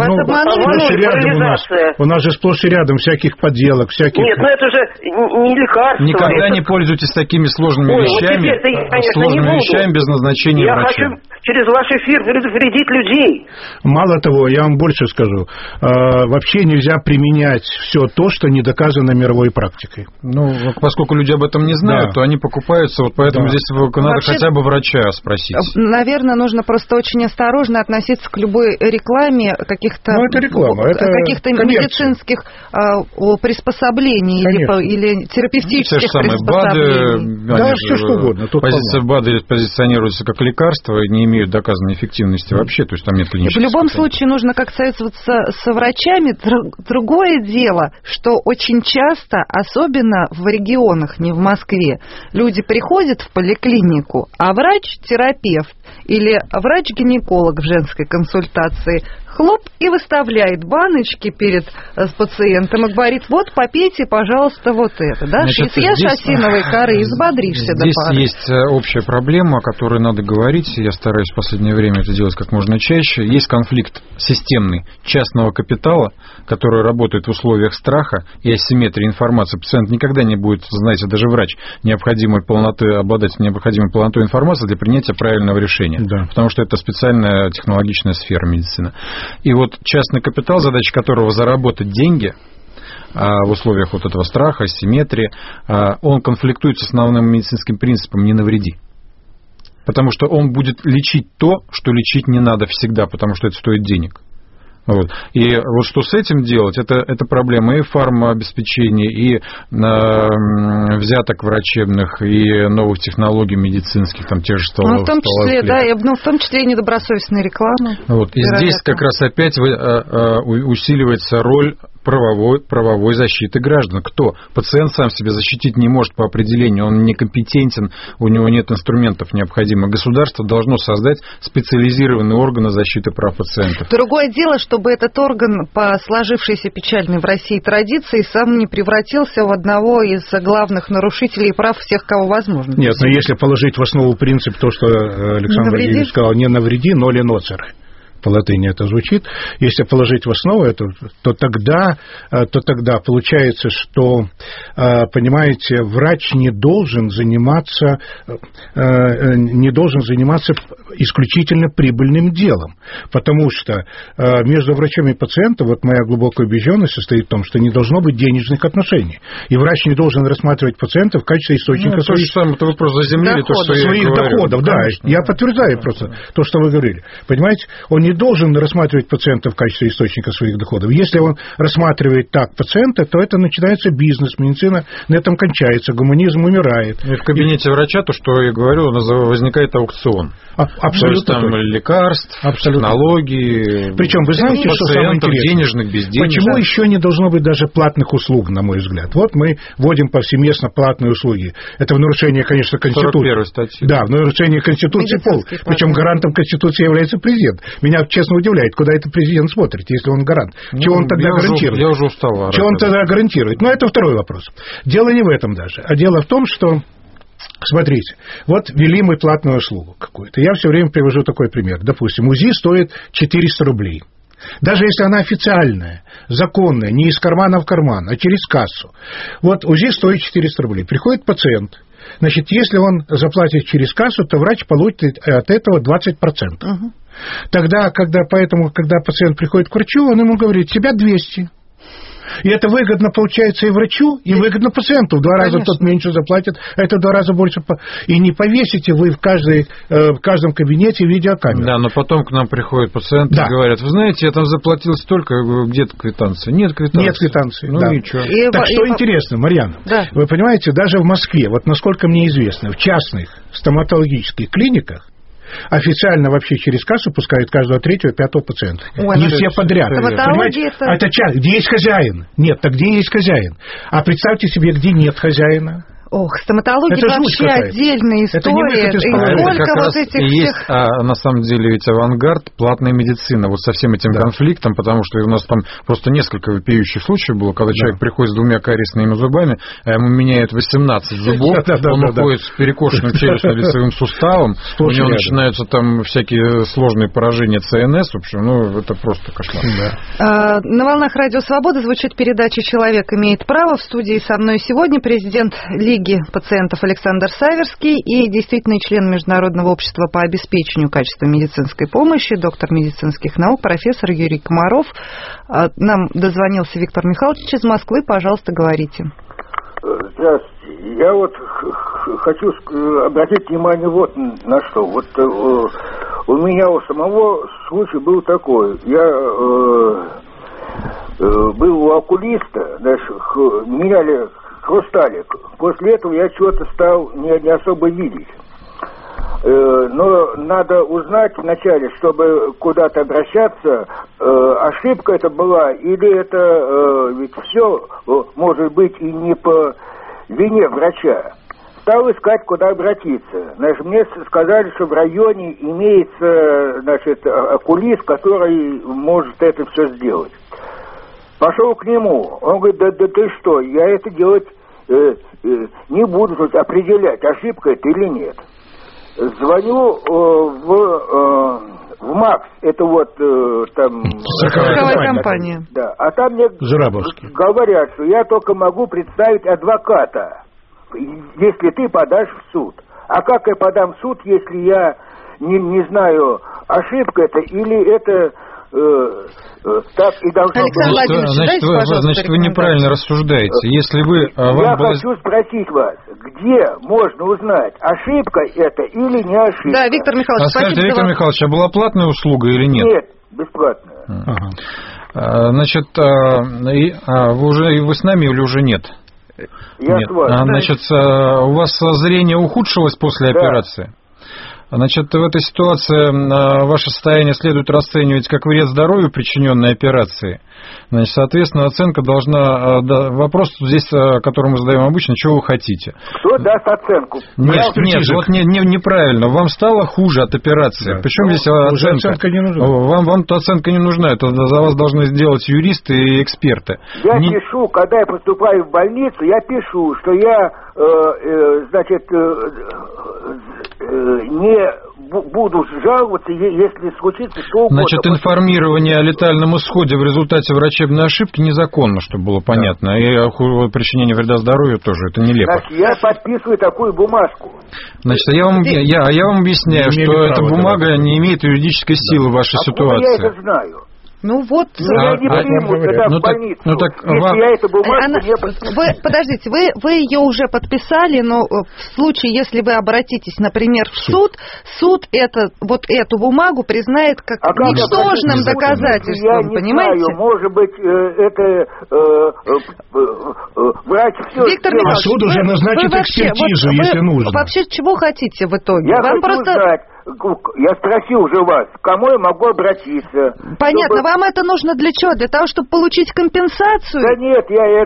У нас же сплошь и рядом всяких подделок, всяких... Нет, это же не лекарство. Никогда не пользуйтесь такими сложными вещами, вещами без назначения врача. Я хочу через ваш эфир предупредить людей. Мало того, я вам больше скажу. Вообще нельзя применять все то, что не доказано мировой практикой. Ну, поскольку люди об этом не знают, то они покупаются, вот поэтому здесь надо хотя бы врача спросить. Наверное, нужно просто очень осторожно относиться к любой рекламе каких-то медицинских приспособлений или терапевтических приспособлений. Да, все что угодно. БАДы позиционируются как лекарства и не имеют доказанной эффективности вообще, то есть там нет клинических. В любом случае нужно как советоваться с врачами. Другое дело, что очень часто, особенно в регионах, не в Москве, люди приходят в поликлинику, а врач-терапевт или врач-гинеколог в женской консультации хлоп и выставляет баночки перед пациентом и говорит: вот попейте, пожалуйста, вот это, да? Значит, съешь осиновой коры и взбодришься до пары. Здесь есть общая проблема, о которой надо говорить, я стараюсь в последнее время это делать как можно чаще. Есть конфликт системный частного капитала, который работает в условиях страха и асимметрии информации. Пациент никогда не будет, знаете, даже врач, обладать необходимой полнотой информации для принятия правильного решения, потому что это специальная технологичная сфера медицины. И вот частный капитал, задача которого заработать деньги в условиях вот этого страха, асимметрии, он конфликтует с основным медицинским принципом «не навреди». Потому что он будет лечить то, что лечить не надо всегда, потому что это стоит денег. Вот. И вот что с этим делать, это проблема и фармообеспечения, и взяток врачебных, и новых технологий медицинских, там те же столовых. В том числе, да, в том числе и недобросовестной рекламы. Вот. И здесь как раз опять усиливается роль правовой защиты граждан. Кто? Пациент сам себя защитить не может по определению, он некомпетентен, у него нет инструментов необходимых. Государство должно создать специализированные органы защиты прав пациентов. Другое дело, чтобы этот орган по сложившейся печальной в России традиции сам не превратился в одного из главных нарушителей прав всех, кого возможно. Нет, но если положить в основу принцип то, что Александр Владимирович сказал, не навреди, но ли ноцере. По латыни это звучит. Если положить в основу это, то тогда получается, что, понимаете, врач не должен заниматься исключительно прибыльным делом. Потому что между врачом и пациентом, вот моя глубокая убежденность состоит в том, что не должно быть денежных отношений. И врач не должен рассматривать пациента в качестве источника своих... То же самое, это вы просто заземлили то, что своих доходов. Да, я подтверждаю просто то, что вы говорили. Понимаете, он не должен рассматривать пациента в качестве источника своих доходов. Если он рассматривает так пациента, то это начинается бизнес, медицина на этом кончается, гуманизм умирает. И в кабинете врача, то, что я говорю, возникает аукцион. Абсолютно. То есть там лекарств, технологий, причем, вы знаете, что самое интересное? Денежных, безденежных. Почему еще не должно быть даже платных услуг, на мой взгляд? Вот мы вводим повсеместно платные услуги. Это в нарушение, конечно, Конституции. 41 статьи. Да, в нарушение Конституции полностью. Причем гарантом Конституции является президент. Меня, честно, удивляет, куда это президент смотрит, если он гарант. Чего он тогда гарантирует? Я уже устал. Чего он тогда гарантирует? Но это второй вопрос. Дело не в этом даже, а дело в том, что, смотрите, вот ввели мы платную услугу какую-то. Я все время привожу такой пример. Допустим, УЗИ стоит 400 рублей. Даже если она официальная, законная, не из кармана в карман, а через кассу. Вот УЗИ стоит 400 рублей. Приходит пациент. Значит, если он заплатит через кассу, то врач получит от этого 20%. Угу. Тогда, когда пациент приходит к врачу, он ему говорит, тебя 200. И это выгодно получается и врачу, и выгодно пациенту. В 2 раза тот меньше заплатит, а это в 2 раза больше. И не повесите вы в каждом кабинете видеокамеру. Да, но потом к нам приходят пациенты и говорят, вы знаете, я там заплатил столько, где-то квитанция. Нет квитанции. Нет квитанции, ну, да. Ничего. Так что интересно, Марьяна, вы понимаете, даже в Москве, вот насколько мне известно, в частных стоматологических клиниках официально вообще через кассу пускают каждого 3-5 пациента. Не все подряд. Понимаете? Это где есть хозяин? Нет, так где есть хозяин? А представьте себе, где нет хозяина. Ох, стоматология вообще отдельная история. И сколько вот этих есть, всех... на самом деле ведь авангард платная медицина вот со всем этим конфликтом, потому что у нас там просто несколько вопиющих случаев было, когда человек приходит с 2 кариесными зубами, а ему меняют 18 зубов, он уходит с перекошенным челюстно-лицевым суставом, у него начинаются там всякие сложные поражения ЦНС, в общем, это просто кошмар. На волнах Радио Свобода звучит передача «Человек имеет право». В студии со мной сегодня президент Лиги пациентов Александр Саверский и действительный член Международного общества по обеспечению качества медицинской помощи, доктор медицинских наук, профессор Юрий Комаров. Нам дозвонился Виктор Михайлович из Москвы. Пожалуйста, говорите. Здравствуйте. Я вот хочу обратить внимание вот на что. Вот у меня у самого случай был такой. Я был у окулиста, меняли хрусталик. После этого я чего-то стал не особо видеть. Но надо узнать вначале, чтобы куда-то обращаться, ошибка это была, или это ведь все может быть и не по вине врача. Стал искать, куда обратиться. Мне сказали, что в районе имеется, окулист, который может это все сделать. Пошел к нему. Он говорит, да ты что, я это делать не буду тут определять, ошибка это или нет. Звоню в МАКС, это вот там... Страховая компания. Да, а там мне говорят, что я только могу представить адвоката, если ты подашь в суд. А как я подам в суд, если я не знаю, ошибка это или это так и должно быть. Значит, вы неправильно рассуждаете. Если вы... Я хочу спросить вас, где можно узнать, ошибка это или не ошибка? Да, Виктор Михайлович, скажите, Виктор Михайлович, а была платная услуга или нет? Нет, бесплатная. Ага. Значит, вы с нами или уже нет? Я с вами. Значит, у вас зрение ухудшилось после операции? Значит, в этой ситуации ваше состояние следует расценивать как вред здоровью, причиненной операцией. Значит, соответственно, оценка должна... Вопрос здесь, который мы задаем обычно, чего вы хотите? Кто даст оценку? Нет, вот неправильно. Вам стало хуже от операции. Да. Причем здесь оценка не нужна. Вам оценка не нужна. Это за вас должны сделать юристы и эксперты. Я пишу, когда я поступаю в больницу, я пишу, что я, не буду жаловаться, если случится что угодно. Значит, информирование о летальном исходе в результате врачебной ошибки незаконно, чтобы было понятно. Да. И о причинении вреда здоровью тоже. Это нелепо. Значит, я подписываю такую бумажку. Значит, я вам объясняю, что эта бумага не имеет юридической силы в вашей ситуации. Я это знаю. Ну вот... Меня не примут тогда в больницу, если я эту бумажку не подписал. Подождите, вы ее уже подписали, но в случае, если вы обратитесь, например, в суд вот эту бумагу признает как ничтожным доказательством, понимаете? Знаю, может быть, это врач все... Виктор Михайлович, суд уже назначит экспертизу, если нужно. Вообще, чего хотите в итоге? Я хочу знать. Я спросил уже вас, к кому я могу обратиться? Понятно, вам это нужно для чего? Для того, чтобы получить компенсацию? Да нет,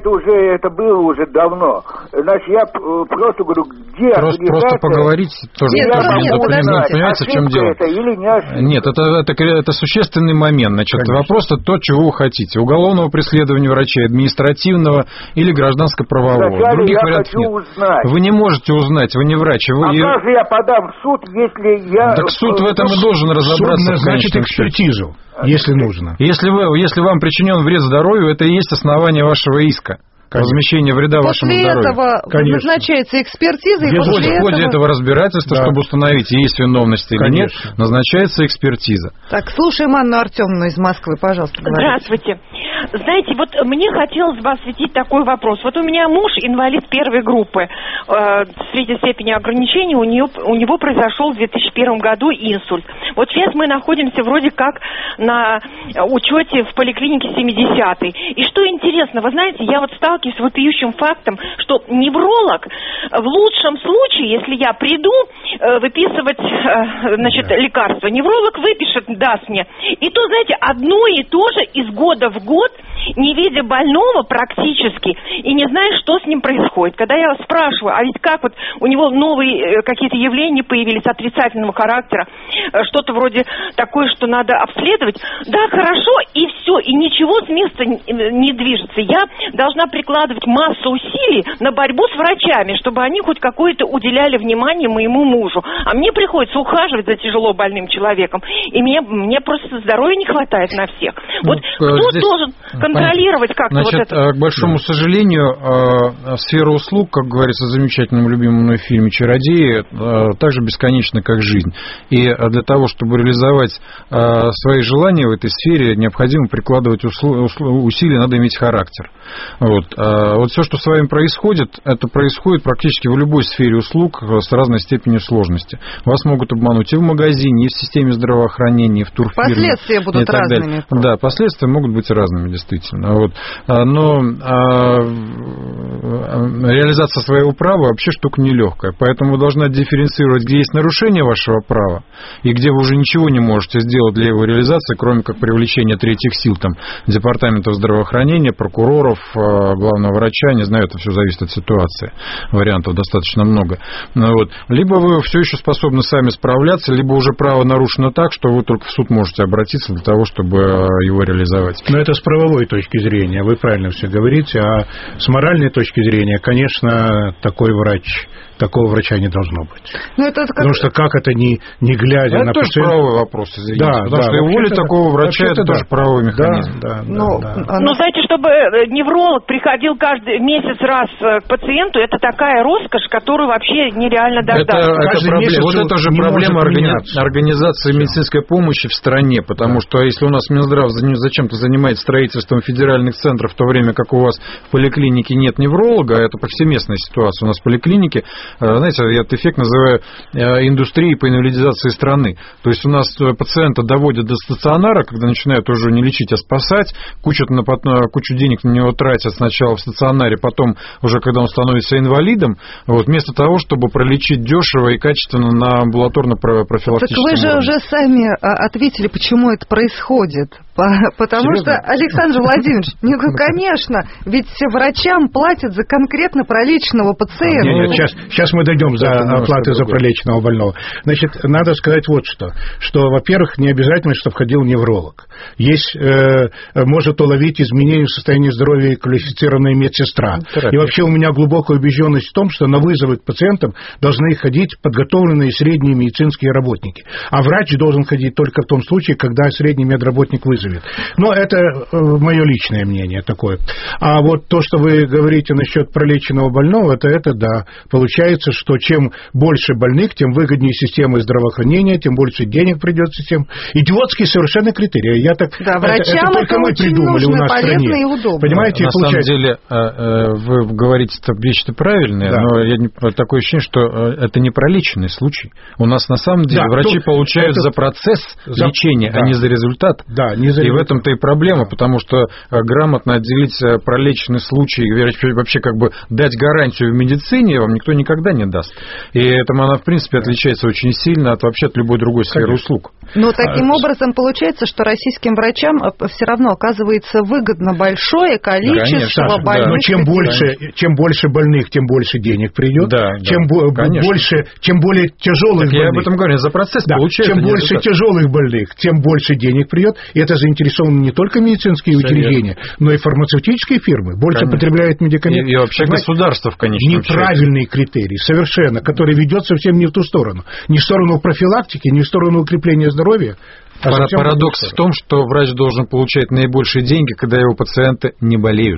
это было уже давно. Значит, я просто говорю, где Просто поговорить тоже. Понимаете, в чем дело? Это или не ошибка? Нет, это существенный момент. Значит, вопрос то, чего вы хотите. Уголовного преследования врачей, административного или гражданско-правового. Других вариантов нет. Узнать. Вы не можете узнать, вы не врач. Как же я подам в суд, если я... Так суд в этом и должен разобраться. Суд назначит экспертизу, если нужно. Если вам причинен вред здоровью, это и есть основание вашего иска. Возмещение вреда вашему здоровью. После этого назначается экспертиза, и в ходе этого разбирательства, чтобы установить, есть виновность или нет, назначается экспертиза. Так, слушаем Анну Артемовну из Москвы, пожалуйста. Здравствуйте. Знаете, вот мне хотелось бы осветить такой вопрос. Вот у меня муж инвалид первой группы. Средней степени ограничений у него произошел в 2001 году инсульт. Вот сейчас мы находимся вроде как на учете в поликлинике 70-й. И что интересно, вы знаете, я вот сталкиваюсь с вопиющим фактом, что невролог в лучшем случае, если я приду выписывать лекарства, невролог выпишет, даст мне. И то, знаете, одно и то же из года в год, не видя больного практически и не зная, что с ним происходит. Когда я спрашиваю, а ведь как вот у него новые какие-то явления появились отрицательного характера, что-то вроде такое, что надо обследовать, да, хорошо, и все, и ничего с места не движется. Я должна прикладывать массу усилий на борьбу с врачами, чтобы они хоть какое-то уделяли внимание моему мужу. А мне приходится ухаживать за тяжело больным человеком, и мне просто здоровья не хватает на всех. Вот кто должен контролировать как-то вот это? К большому сожалению, сфера услуг, как говорится в замечательном любимом мной фильме «Чародеи», так же бесконечна, как жизнь. И для того, чтобы реализовать свои желания в этой сфере, необходимо прикладывать усилия, надо иметь характер. Вот все, что с вами происходит, это происходит практически в любой сфере услуг с разной степенью сложности. Вас могут обмануть и в магазине, и в системе здравоохранения, и в турфирме. Последствия будут разными. Да, последствия могут быть разными, действительно. Но реализация своего права вообще штука нелегкая. Поэтому вы должны дифференцировать, где есть нарушение вашего права, и где вы уже ничего не можете сделать для его реализации, кроме как привлечения третьих сил, там, департаментов здравоохранения, прокуроров, главного врача, не знаю, это все зависит от ситуации. Вариантов достаточно много. Либо вы все еще способны сами справляться, либо уже право нарушено так, что вы только в суд можете обратиться для того, чтобы его реализовать. Но это с правовой точки зрения, вы правильно все говорите, а с моральной точки зрения, конечно, такой врач такого врача не должно быть. Это Потому что как это не глядя на пациента... Это тоже правовой вопрос, извините. Да, потому что уволить такого врача, это тоже правовой механизм. Знаете, чтобы невролог приходил каждый месяц раз к пациенту, это такая роскошь, которую вообще нереально дождаться. Это же проблема организации медицинской помощи в стране, потому что если у нас Минздрав зачем-то занимается строительством федеральных центров, в то время как у вас в поликлинике нет невролога, это повсеместная ситуация. У нас в поликлинике, знаете, я этот эффект называю индустрией по инвалидизации страны. То есть у нас пациента доводят до стационара, когда начинают уже не лечить, а спасать, кучу денег на него тратят сначала в стационаре, потом уже когда он становится инвалидом, вместо того, чтобы пролечить дешево и качественно на амбулаторно-профилактическом уровне. Так вы же уже сами ответили, почему это происходит. Потому что, Александр Владимирович, конечно, ведь врачам платят за конкретно пролеченного пациента. Сейчас мы дойдем до оплаты за пролеченного больного. Значит, надо сказать вот что, во-первых, не обязательно, чтобы входил невролог. Может уловить изменения в состоянии здоровья квалифицированная медсестра. И вообще у меня глубокая убежденность в том, что на вызовы к пациентам должны ходить подготовленные средние медицинские работники. А врач должен ходить только в том случае, когда средний медработник вызовет. Но это мое личное мнение такое. А вот то, что вы говорите насчет пролеченного больного, это да. Получается, что чем больше больных, тем выгоднее система здравоохранения, тем больше денег придет в систему. Идиотские совершенно критерии. Врачам это только мы придумали у нас в стране. И удобно. Понимаете, на самом деле, вы говорите вещи-то правильные, но такое ощущение, что это не пролеченный случай. У нас на самом деле врачи получают за процесс лечения, а не за результат. И в этом-то и проблема, потому что грамотно отделить пролеченный случай, вообще дать гарантию в медицине вам никто никогда не даст. И этому она, в принципе, отличается очень сильно от любой другой сферы услуг. Но таким образом получается, что российским врачам все равно оказывается выгодно большое количество больных. Но чем больше больных, тем больше денег придет. Чем более тяжелых больных. Я об этом говорю, за процесс получается. Чем больше тяжелых больных, тем больше денег придет. И это заинтересованы не только медицинские учреждения, но и фармацевтические фирмы. Больше потребляют медикаменты. И вообще государство в конечном счете. Неправильный критерий, совершенно, который ведет совсем не в ту сторону. Не в сторону профилактики, не в сторону укрепления здоровья. Парадокс в том, что врач должен получать наибольшие деньги, когда его пациенты не болеют.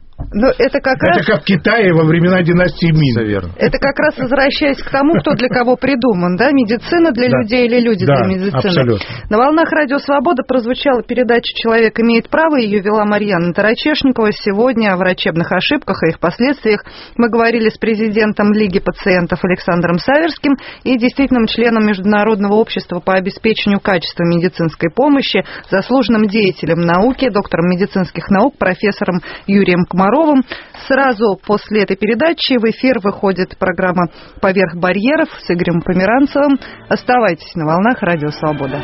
Это как в Китае во времена династии Мин. Это как раз возвращаясь к тому, кто для кого придуман, медицина для людей или люди для медицины. Абсолютно. На волнах Радио Свобода прозвучала передача «Человек имеет право», ее вела Марьяна Тарачешникова. Сегодня о врачебных ошибках и их последствиях мы говорили с президентом Лиги пациентов Александром Саверским и действительным членом Международного общества по обеспечению качества медицинской помощи, заслуженным деятелем науки, доктором медицинских наук, профессором Юрием Комаровым. Сразу после этой передачи в эфир выходит программа «Поверх барьеров» с Игорем Померанцевым. Оставайтесь на волнах Радио Свобода.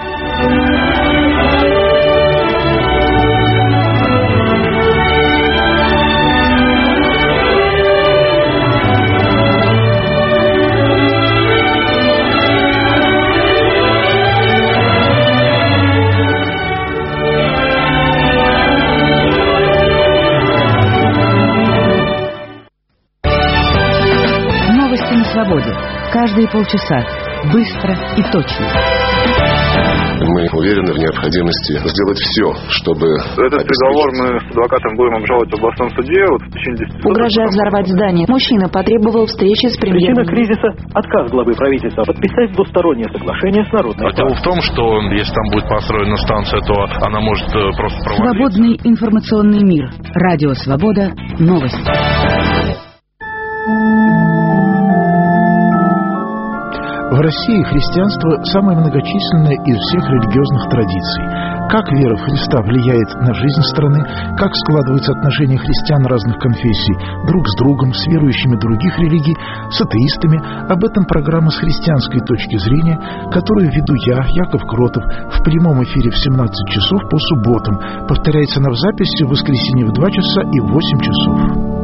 Свободе. Каждые полчаса. Быстро и точно. Мы уверены в необходимости сделать все, чтобы... Этот приговор мы с адвокатом будем обжаловать в областном суде в течение 10 лет. Угрожая взорвать здание, мужчина потребовал встречи с премьером. Причина кризиса – отказ главы правительства подписать двустороннее соглашение с Народной партией. Дело в том, что если там будет построена станция, то она может просто провалиться. Свободный информационный мир. Радио Свобода. Новости. В России христианство самое многочисленное из всех религиозных традиций. Как вера в Христа влияет на жизнь страны, как складываются отношения христиан разных конфессий друг с другом, с верующими других религий, с атеистами, об этом программа «С христианской точки зрения», которую веду я, Яков Кротов, в прямом эфире в 17 часов по субботам. Повторяется она в записи в воскресенье в 2 часа и в 8 часов.